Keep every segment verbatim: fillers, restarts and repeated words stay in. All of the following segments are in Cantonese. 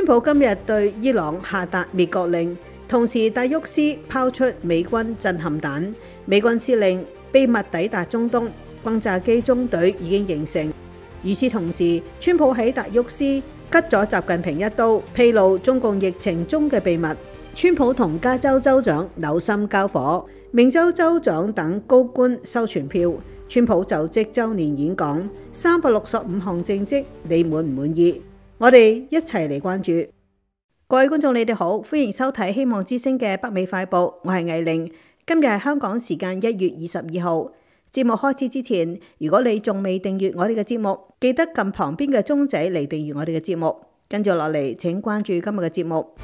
川普今日對伊朗下達滅國令，同時戴沃斯拋出美軍震撼彈，美軍司令秘密抵達中東，轟炸機中隊已經形成。與此同時，川普喺戴沃斯吉咗習近平一刀，披露中共疫情中嘅秘密。川普同加州州長扭心交火，明州州長等高官收傳票。川普就職週年演講，三百六十五項政績，你滿唔滿意？我哋一齊嚟關注。各位觀眾，你哋好，歡迎收睇希望之聲嘅北美快報，我係藝玲。今日係香港時間一月二十二號。節目開始之前，如果你仲未訂閱我哋嘅節目，記得撳旁邊嘅鐘仔嚟訂閱我哋嘅節目。跟住落嚟，請關注今日嘅節目。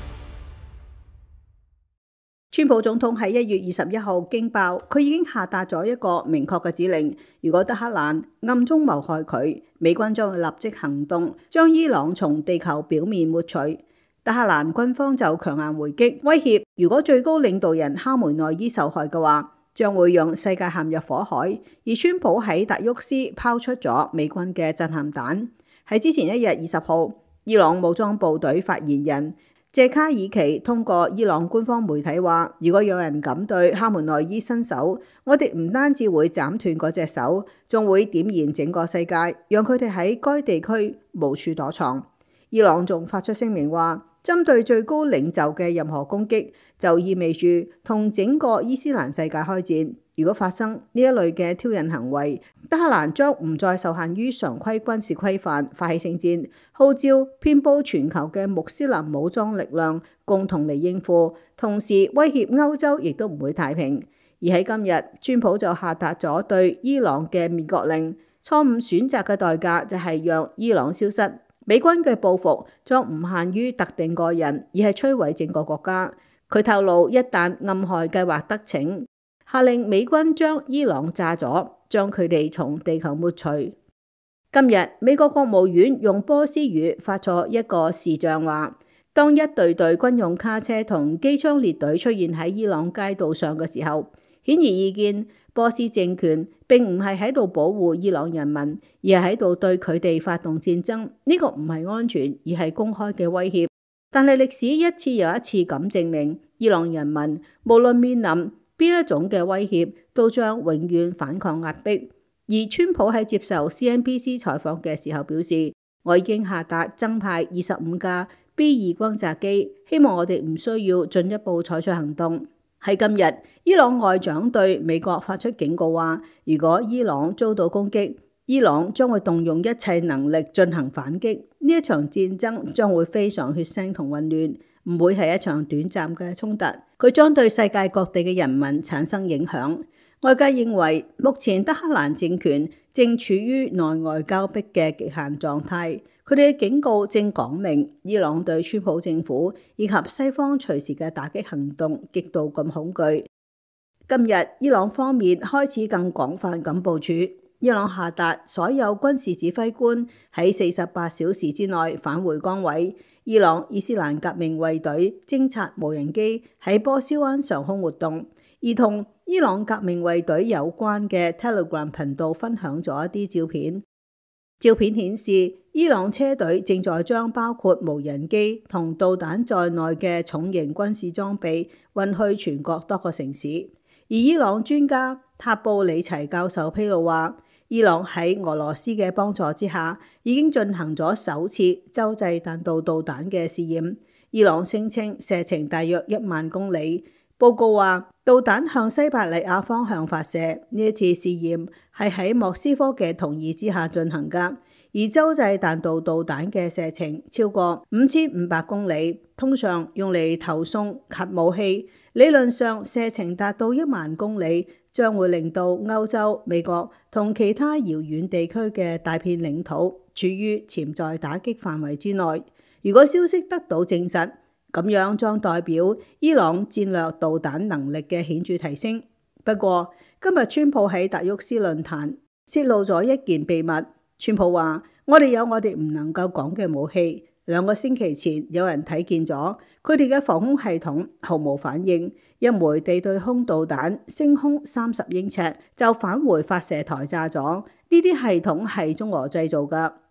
川普總統喺一月二十一號驚爆，佢已經下達咗一個明確嘅指令，如果德黑蘭暗中謀害佢，美軍將會立即行動，將伊朗從地球表面抹除。德黑蘭軍方就強硬回擊，威脅如果最高領導人哈梅內伊受害嘅話，將會讓世界陷入火海。而川普喺達沃斯拋出咗美軍嘅震撼彈。喺之前一日二十號，伊朗武裝部隊發言人謝卡爾奇通過伊朗官方媒體話，如果有人敢對哈梅內伊伸手，我哋唔單止會斬斷嗰隻手，仲會點燃整個世界，讓佢哋喺該地區無處躲藏。伊朗仲發出聲明話，針對最高領袖嘅任何攻擊，就意味住同整個伊斯蘭世界開戰。如果發生呢一類嘅挑釁行為，德黑蘭將唔再受限於常規軍事規範發起聖戰，號召遍佈全球嘅穆斯林武裝力量共同嚟應付，同時威脅歐洲亦都唔會太平。而喺今日，川普就下達咗對伊朗嘅滅國令，錯誤選擇嘅代價就係讓伊朗消失。美軍嘅報復將唔限於特定個人，而係摧毀整個國家。佢透露，一旦暗害計劃得逞，下令美軍將伊朗炸咗，將佢哋從地球抹除。今日美國國務院用波斯語發咗一個視像話，當一隊隊軍用卡車同機槍列隊出現喺伊朗街道上嘅時候，顯而易見，波斯政權並唔係喺度保護伊朗人民，而係喺度對佢哋發動戰爭。呢、這個唔係安全，而係公開嘅威脅。但係歷史一次又一次咁證明，伊朗人民無論面臨邊一種嘅威脅，都將永遠反抗壓迫。而川普喺接受 C N B C 採訪嘅時候表示，我已經下達增派二十五架 B 二轟炸機，希望我哋唔需要進一步採取行動。喺今日，伊朗外長對美國發出警告話，如果伊朗遭到攻擊，伊朗將會動用一切能力進行反擊。呢一場戰爭將會非常血腥同混亂，唔會係一場短暫嘅衝突，佢將對世界各地嘅人民產生影響。外界認為，目前德黑蘭政權正處於內外交迫嘅極限狀態。佢哋嘅警告正講明，伊朗對川普政府以及西方隨時嘅打擊行動極度咁恐懼。今日，伊朗方面開始更廣泛咁部署，伊朗下達所有軍事指揮官喺四十八小時之內返回崗位。伊朗伊斯蘭革命衛隊偵察無人機喺波斯灣上空活動，而同伊朗革命衛隊有關嘅 Telegram 頻道分享咗一啲照片。照片顯示，伊朗車隊正在將包括無人機同導彈在內嘅重型軍事裝備運去全國多個城市。而伊朗專家塔布里齊教授披露話，伊朗喺俄羅斯嘅幫助之下，已經進行咗首次洲際彈道導彈嘅試驗。伊朗聲稱射程大約一萬公里。報告話，導彈向西伯利亞方向發射。呢一次試驗係喺莫斯科嘅同意之下進行㗎。而洲際彈道導彈嘅射程超過五千五百公里，通常用嚟投送核武器。理論上，射程達到一萬公里，將會令到歐洲、美國同其他遙遠地區嘅大片領土處於潛在打擊範圍之內。如果消息得到證實，咁樣將代表伊朗戰略導彈能力嘅顯著提升。不過，今日川普喺達沃斯論壇泄露咗一件秘密。川普話：我哋有我哋唔能夠講嘅武器。兩個星期前，有人睇見咗佢哋嘅防空系統毫無反應，一枚地對空導彈升空三十英尺就返回發射台炸咗。呢啲系統係中俄製造㗎。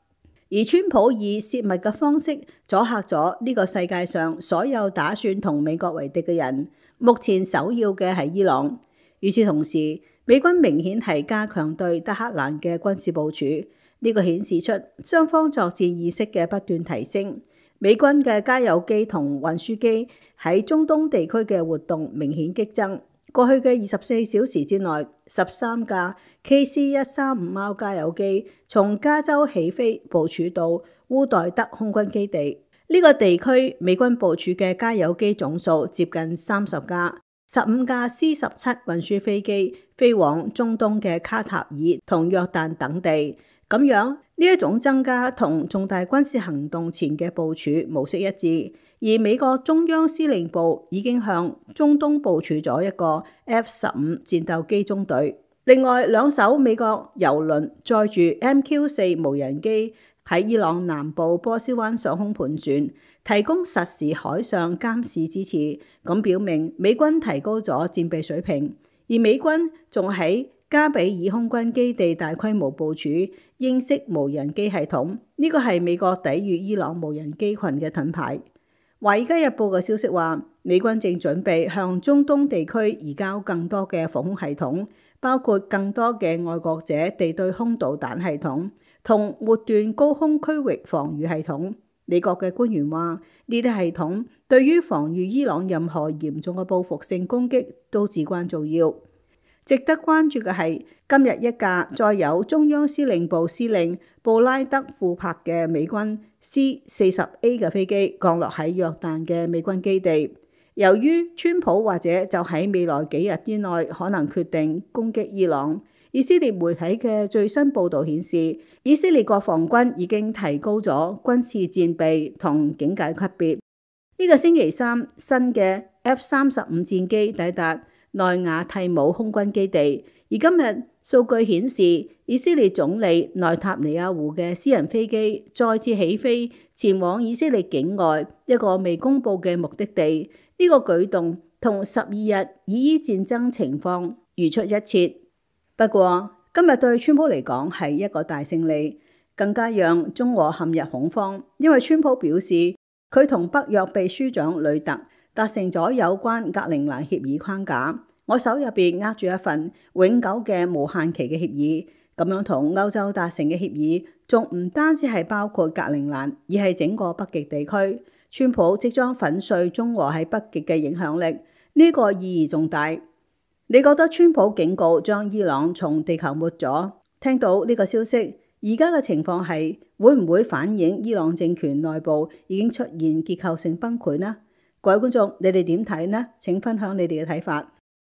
而川普以泄密嘅方式阻嚇咗呢個世界上所有打算同美國為敵嘅人。目前首要嘅係伊朗。與此同時，美軍明顯係加強對德黑蘭嘅軍事部署，呢個顯示出雙方作戰意識嘅不斷提升。美軍嘅加油機同運輸機喺中東地區嘅活動明顯激增。過去嘅二十四小時之內，十三架 K C 一三五貓加油機從加州起飛，部署到烏代德空軍基地。呢個地區美軍部署嘅加油機總數接近三十架，十五架 C 十七運輸飛機飛往中東嘅卡塔爾同約旦等地。咁樣呢一種增加同重大軍事行動前嘅部署模式一致。而美國中央司令部已經向中東部署咗一個 F 十五戰鬥機中隊。另外兩艘美國郵輪載住 M Q 四無人機喺伊朗南部波斯灣上空盤旋，提供實時海上監視支持，咁表明美軍提高咗戰備水平。而美軍仲喺加比爾空軍基地大規模部署英式無人機系統，呢個係美國抵禦伊朗無人機群嘅盾牌。華爾街日報嘅消息話，美軍正準備向中東地區移交更多嘅防空系統，包括更多嘅愛國者地對空導彈系統同末段高空區域防禦系統。美國嘅官員話，呢啲系統對於防禦伊朗任何嚴重嘅報復性攻擊都至關重要。值得關注嘅係，今日一架載有中央司令部司令布拉德庫珀嘅美軍 C 四十 A 嘅飛機降落喺約旦嘅美軍基地。由於川普或者就喺未來幾日之內可能決定攻擊伊朗，以色列媒體嘅最新報導顯示，以色列國防軍已經提高咗軍事戰備同警戒級別。呢個星期三，新嘅 F 三十五戰機抵達內瓦蒂姆空軍基地，而今日數據顯示，以色列總理內塔尼亞胡嘅私人飛機再次起飛，前往以色列境外一個未公佈嘅目的地。呢、這個舉動同十二日以伊戰爭情況如出一轍。不過，今日對川普嚟講係一個大勝利，更加讓中俄陷入恐慌，因為川普表示佢同北約秘書長呂特達成咗有關格陵蘭協議框架，我手入邊握住一份永久嘅無限期嘅協議，咁樣同歐洲達成嘅協議，仲唔單止係包括格陵蘭，而係整個北極地區。川普即將粉碎中俄喺北極嘅影響力，呢個意義重大。你覺得川普警告將伊朗從地球抹咗？聽到呢個消息，而家嘅情況係會唔會反映伊朗政權內部已經出現結構性崩潰呢？各位觀眾，你哋點睇呢？請分享你哋嘅睇法。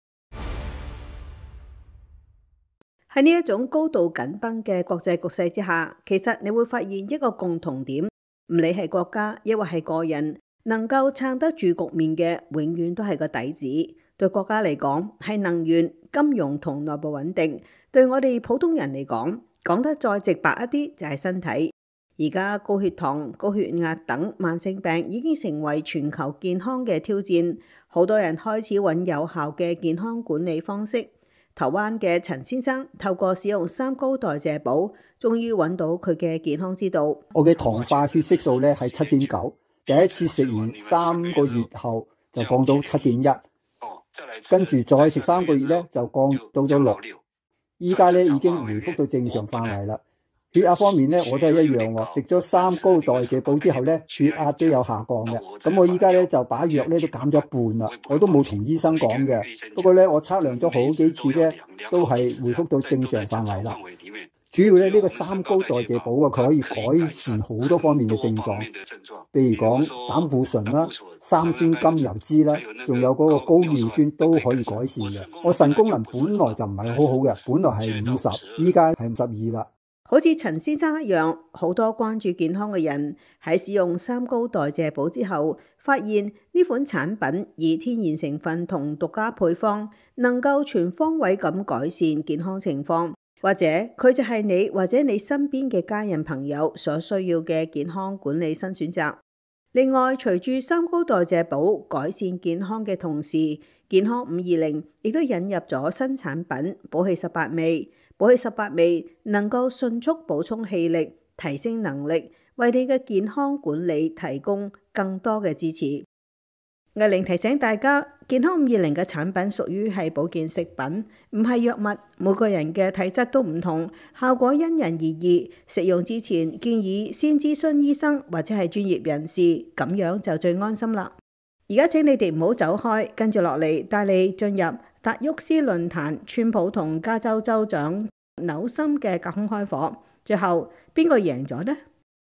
喺呢一種高度緊繃嘅國際局勢之下，其實你會發現一個共同點，唔理係國家抑或係個人，能夠撐得住局面嘅，永遠都係個底子。對國家嚟講，係能源、金融同內部穩定；對我哋普通人嚟講，講得再直白一啲，就係身體。而家高血糖、高血壓等慢性病已經成為全球健康嘅挑戰，好多人開始揾有效嘅健康管理方式。台灣嘅陳先生透過使用三高代謝寶，終於揾到佢嘅健康之道。 我嘅糖化血色素咧係七點九，第一次食完三個月後就降到七點一，跟住再食三個月咧就降到咗六，依家咧已經回復到正常範圍啦。血壓方面咧，我都係一樣喎。食咗三高代謝寶之後咧，血壓都有下降嘅。咁我依家咧就把藥咧都減咗一半啦。我都冇同醫生講嘅。不過咧，我測量咗好幾次咧，都係回復到正常範圍啦。主要咧呢個三高代謝寶啊，佢可以改善好多方面嘅症狀，譬如講膽固醇啦、三酸甘油酯啦，仲有嗰個高尿酸都可以改善嘅。我腎功能本來就唔係好好嘅，本來係五十，依家係五十二啦。 好似陳先生一樣，好多關注健康嘅人喺使用三高代謝寶之後，發現呢款產品以天然成分同獨家配方，能夠全方位咁改善健康情況，或者佢就係你或者你身邊嘅家人朋友所需要嘅健康管理新選擇。另外，隨住三高代謝寶改善健康嘅同時，健康五二零亦都引入咗新產品寶氣十八味。寶氣十八味能夠迅速補充氣力， 提升能力，為你嘅健康管理提供更多嘅支持。藝玲提醒大家，健康五二零嘅產品屬於係保健食品，唔係藥物。每個人嘅體質都唔同，效果因人而異。食用之前建議先諮詢醫生或者係專業人士，咁樣就最安心啦。而家請你哋唔好走開，跟住落嚟帶你進入達沃斯論壇，川普同加州州長紐森嘅隔空開火，最後邊個贏咗呢？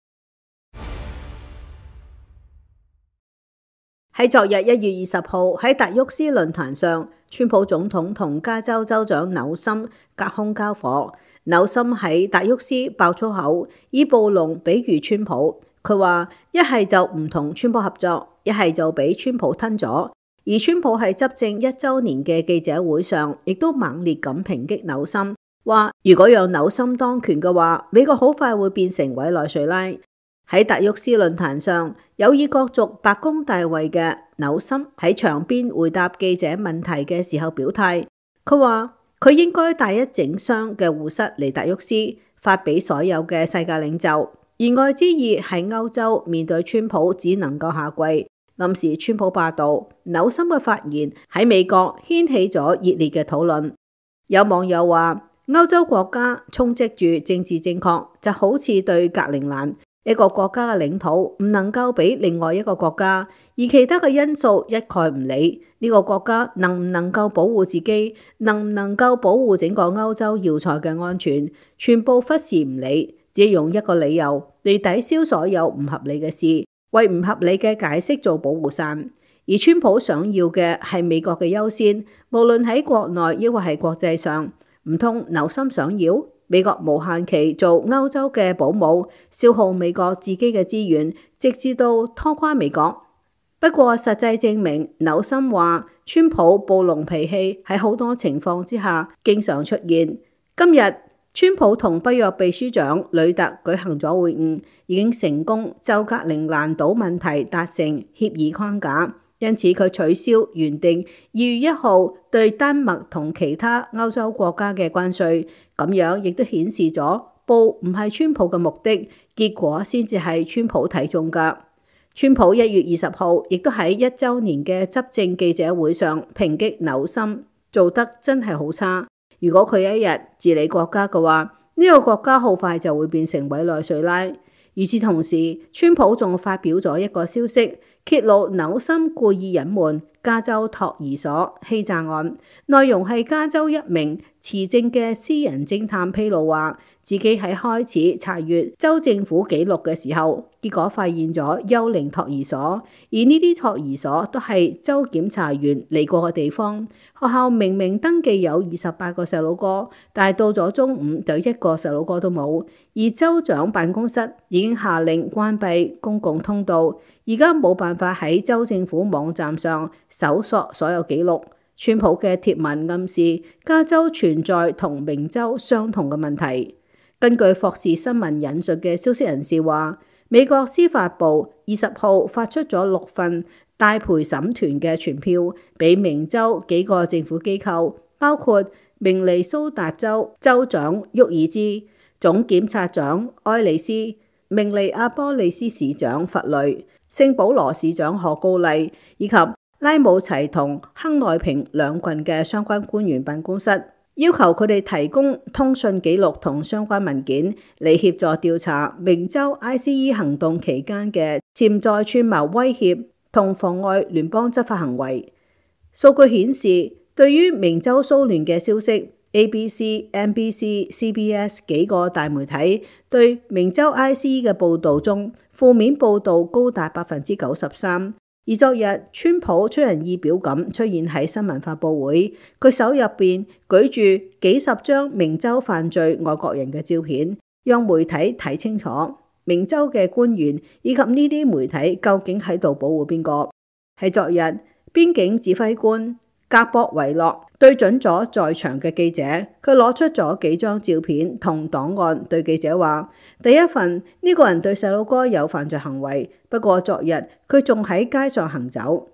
喺昨日一月二十號喺達沃斯論壇上，川普總統同加州州長紐森隔空交火。紐森喺達沃斯爆粗口，以暴龍比喻川普。佢話一係就唔同川普合作，一係就俾川普吞咗。而川普喺執政一週年嘅記者會上，亦都猛烈咁抨擊紐森，話如果讓紐森當權嘅話，美國好快會變成委內瑞拉。喺達沃斯論壇上，有意角逐白宮大位嘅紐森喺場邊回答記者問題嘅時候表態，佢話佢應該帶一整箱嘅護膝嚟達沃斯，發俾所有嘅世界領袖。言外之意係歐洲面對川普只能夠下跪，暗示川普霸道。紐森嘅發言喺美國掀起咗熱烈嘅討論。有網友話，歐洲國家充斥住政治正確，就好似對格陵蘭一個國家嘅領土唔能夠俾另外一個國家，而其他嘅因素一概唔理。呢個國家能唔能夠保護自己，能唔能夠保護整個歐洲要塞嘅安全，全部忽視唔理，只用一個理由嚟抵消所有唔合理嘅事，為唔合理嘅解釋做保護傘。而川普想要嘅係美國嘅優先，無論喺國內抑或係國際上。唔通紐森想要美國無限期做歐洲嘅保姆，消耗美國自己嘅資源，直至到拖垮美國？不過實際證明，紐森話川普暴龍脾氣喺好多情況之下經常出現。今日川普同北約秘書長呂特舉行咗會晤，已經成功就格陵蘭島問題達成協議框架。因此佢取消原定二月一號對丹麥同其他歐洲國家嘅關稅，咁樣亦都顯示咗報唔係川普嘅目的，結果先至係川普睇中㗎。川普一月二十號亦都喺一週年嘅執政記者會上抨擊紐森做得真係好差。如果佢一日治理國家嘅話，呢個國家好快就會變成委內瑞拉。與此同時，川普仲發表咗一個消息，揭露紐森故意隱瞞加州托兒所欺詐案。內容係加州一名持證嘅私人偵探披露話，自己喺開始查閱州政府記錄嘅時候，結果發現咗幽靈托兒所，而呢啲托兒所都係州檢查員嚟過嘅地方。學校明明登記有二十八個細佬哥，但係到咗中午就一個細佬哥都冇。而州長辦公室已經下令關閉公共通道，而家冇辦法喺州政府網站上搜索所有記錄。川普嘅貼文暗示加州存在同明州相同嘅問題。根據霍士新聞引述嘅消息人士話，美國司法部二十號發出咗六份大陪審團嘅傳票，俾明州幾個政府機構，包括明尼蘇達州州長沃爾茲、總檢察長埃里斯、明尼阿波利斯市長弗雷、聖保羅市長何高麗以及拉姆齊同亨內平兩郡嘅相關官員辦公室，要求佢哋提供通訊記錄同相關文件嚟協助調查明州 I C E 行動期間嘅潛在串謀威脅同妨礙聯邦執法行為。數據顯示，對於明州騷亂嘅消息， A B C、N B C、C B S 幾個大媒體對明州 I C E 嘅報導中，負面報導高達百分之九十三。而昨日，川普出人意表咁出現喺新聞發佈會，佢手入邊舉住幾十張明州犯罪外國人嘅照片，讓媒體睇清楚明州嘅官員以及呢啲媒體究竟喺度保護邊個。喺昨日，邊境指揮官格博維諾對準咗在場嘅記者，佢攞出咗幾張照片同檔案對記者話：第一份，呢、這個人對細佬哥有犯罪行為，不過昨日佢仲喺街上行走。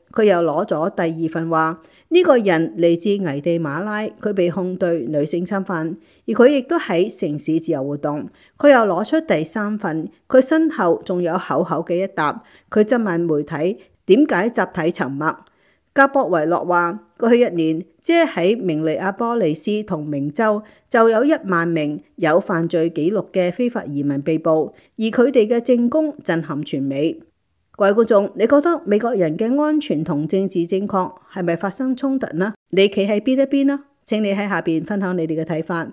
佢又攞咗第二份話，呢個人嚟自危地馬拉，佢被控對女性侵犯，而佢亦都喺城市自由活動。佢又攞出第三份，佢身後仲有厚厚嘅一沓。佢質問媒體點解集體沉默。格博維諾話：過去一年，即係喺明尼阿波利斯同明州就有一萬名有犯罪記錄嘅非法移民被捕，而佢哋嘅證供震撼全美。各位觀眾，你覺得美國人嘅安全同政治正確係咪發生衝突呢？你企喺邊一邊呢？請你喺下邊分享你哋嘅睇法。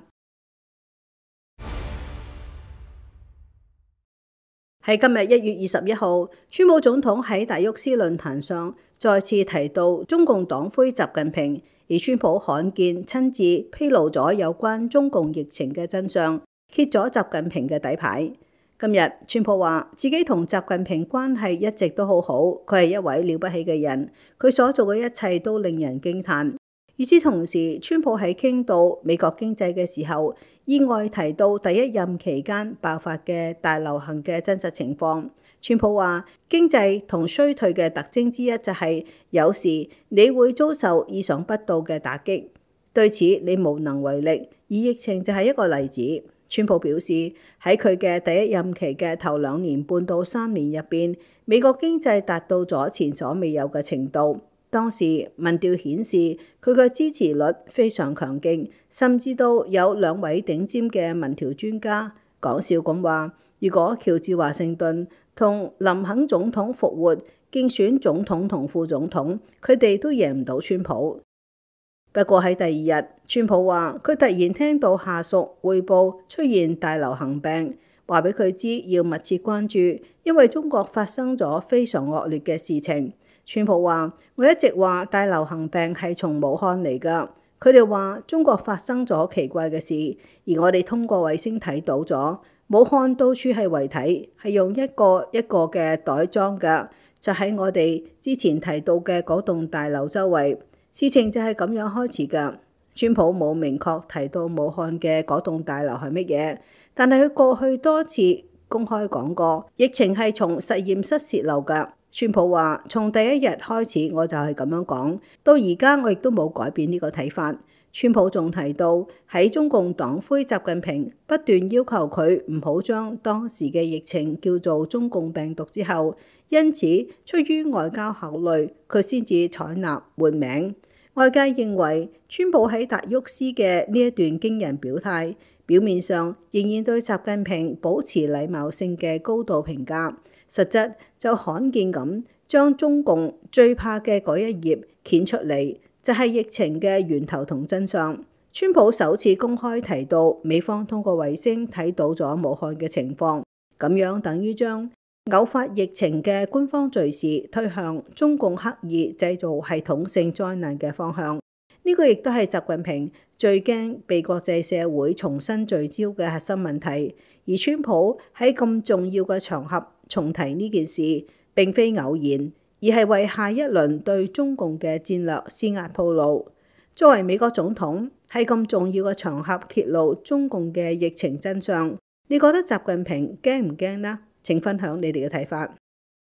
喺今日一月二十一號，川普總統喺達沃斯論壇上再次提到中共黨魁習近平，而川普罕見親自披露咗有關中共疫情嘅真相，揭咗習近平嘅底牌。今日川普話自己同習近平關係一直都好好，佢係一位了不起嘅人，佢所做嘅一切都令人驚嘆。與此同時，川普喺傾到美國經濟嘅時候，意外提到第一任期間爆發嘅大流行嘅真實情況。川普話經濟同衰退嘅特徵之一就係有時你會遭受意想不到嘅打擊，對此你無能為力，而疫情就係一個例子。川普表示喺佢嘅第一任期嘅頭兩年半到三年入邊，美國經濟達到咗前所未有嘅程度。當時民調顯示佢嘅支持率非常強勁，甚至到有兩位頂尖嘅民調專家講笑咁話，如果喬治華盛頓同林肯總統復活競選總統同副總統，佢哋都贏唔到川普。不過喺第二日，川普話佢突然聽到下屬匯報出現大流行病，話俾佢知要密切關注，因為中國發生咗非常惡劣嘅事情。川普話：我一直話大流行病係從武漢嚟㗎。佢哋話中國發生咗奇怪嘅事，而我哋通過衛星睇到咗武漢到處係遺體，係用一個一個嘅袋裝㗎，就喺我哋之前提到嘅嗰棟大樓周圍。事情就係咁樣開始㗎。川普冇明確提到武漢嘅嗰棟大樓係乜嘢，但係佢過去多次公開講過，疫情係從實驗室洩漏㗎。川普話：從第一日開始我就係咁樣講，到而家我亦都冇改變呢個睇法。川普仲提到喺中共黨魁習近平不斷要求佢唔好將當時嘅疫情叫做中共病毒之後，因此出於外交考慮，佢先至採納換名。外界認為川普喺達沃斯嘅呢一段驚人表態，表面上仍然對習近平保持禮貌性嘅高度評價，實質就罕見咁將中共最怕嘅嗰一頁掀出嚟，就係疫情嘅源頭同真相。川普首次公開提到美方通過衛星睇到咗武漢嘅情況，咁樣等於將偶發疫情嘅官方敘事推向中共刻意製造系統性災難嘅方向。呢個亦都係習近平最驚被國際社會重新聚焦嘅核心問題。而川普喺咁重要嘅場合重提呢件事，並非偶然，而係為下一輪對中共嘅戰略施壓鋪路。作為美國總統，喺咁重要嘅場合揭露中共嘅疫情真相，你覺得習近平驚唔驚呢？請分享你哋嘅睇法。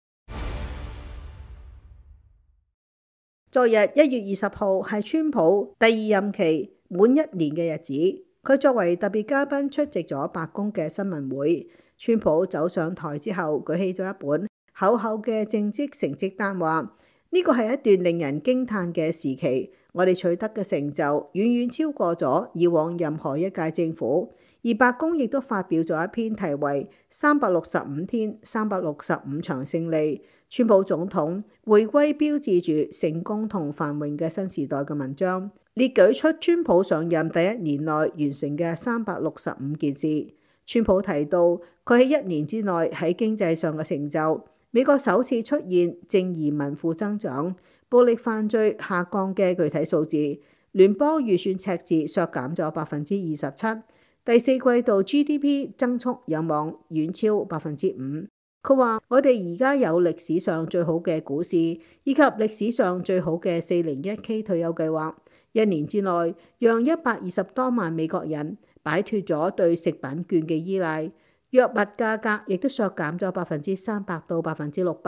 昨日一月二十號係川普第二任期滿一年嘅日子，佢作為特別嘉賓出席咗白宮嘅新聞會。川普走上台之後，舉起咗一本厚厚嘅政績成績單，話呢個係一段令人驚嘆嘅時期，我哋取得嘅成就遠遠超過咗以往任何一屆政府。而白宮亦都發表咗一篇題為《三百六十五天三百六十五場勝利，川普總統回歸標誌住成功同繁榮嘅新時代》嘅文章，列舉出川普上任第一年內完成嘅三百六十五件事。川普提到佢喺一年之內喺經濟上嘅成就，美國首次出現淨移民負增長，暴力犯罪下降嘅具體數字，聯邦預算赤字削減咗百分之二十七。第四季度 G D P 增速有望遠超百分之五。佢話：我哋而家有歷史上最好嘅股市，以及歷史上最好嘅四零一 K 退休計劃。一年之內，讓一百二十多萬美國人擺脫咗對食品券嘅依賴，藥物價格亦都削減咗百分之三百到百分之六百。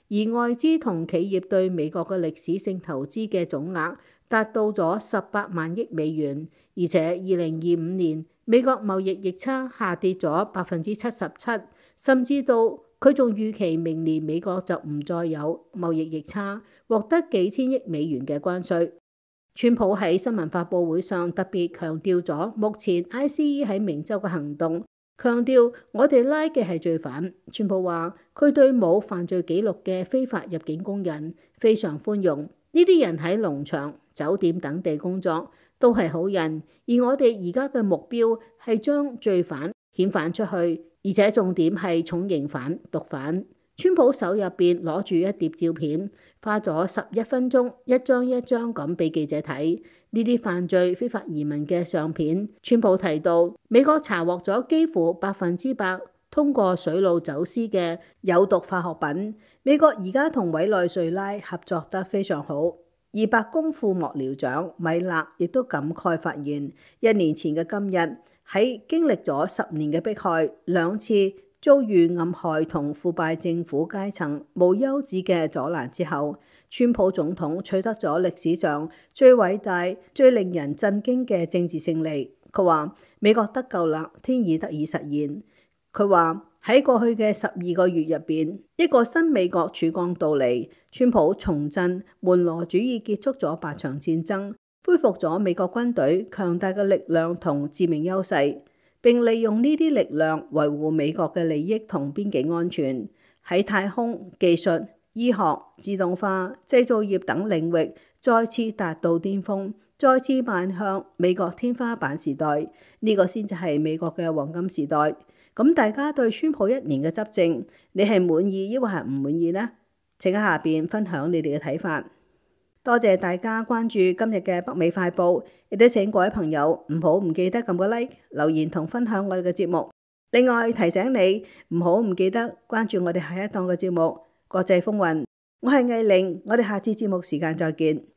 而外資同企業對美國嘅歷史性投資嘅總額達到咗十八萬億美元，而且二零二五年美國貿易逆差下跌咗百分之七十七，甚至到佢仲預期明年美國就唔再有貿易逆差，獲得幾千億美元嘅關稅。川普喺新聞發佈會上特別強調咗目前 I C E 喺明州嘅行動，強調我哋拉嘅係罪犯。川普話佢對冇犯罪記錄嘅非法入境工人非常寬容，呢啲人喺農場、酒店等地工作都係好人，而我哋而家嘅目標係將罪犯遣返出去，而且重點係重刑犯、毒販。川普手入邊攞住一疊照片，花咗十一分鐘一張一張咁俾記者睇呢啲犯罪非法移民嘅相片。川普提到美國查獲咗幾乎百分之百通過水路走私嘅有毒化學品。美國而家同委內瑞拉合作得非常好，而白宮副幕僚長米勒亦都感慨發現，一年前嘅今日喺經歷咗十年嘅迫害，兩次遭遇暗害同腐敗政府階層無休止嘅阻攔之後，川普總統取得咗歷史上最偉大、最令人震驚嘅政治勝利。佢話美國得救啦，天意得以實現。佢話喺過去嘅十二個月入邊，一個新美國曙光到嚟，川普重振門羅主義，結束咗八場戰爭，恢復咗美國軍隊強大嘅力量同致命優勢，並利用呢啲力量維護美國嘅利益同邊境安全，喺太空、技術、醫學、自動化、製造業等領域再次達到巔峰，再次邁向美國天花板時代。呢、這個先至係美國嘅黃金時代。咁大家對川普一年嘅執政，你係滿意抑或係唔滿意呢？請喺下邊分享你哋嘅睇法。多謝大家關注今日嘅北美快報，亦都請各位朋友唔好唔記得撳個 like、留言同分享我哋嘅節目。另外提醒你唔好唔記得關注我哋下一檔嘅節目《國際風雲》。我係藝玲，我哋下次節目時間再見。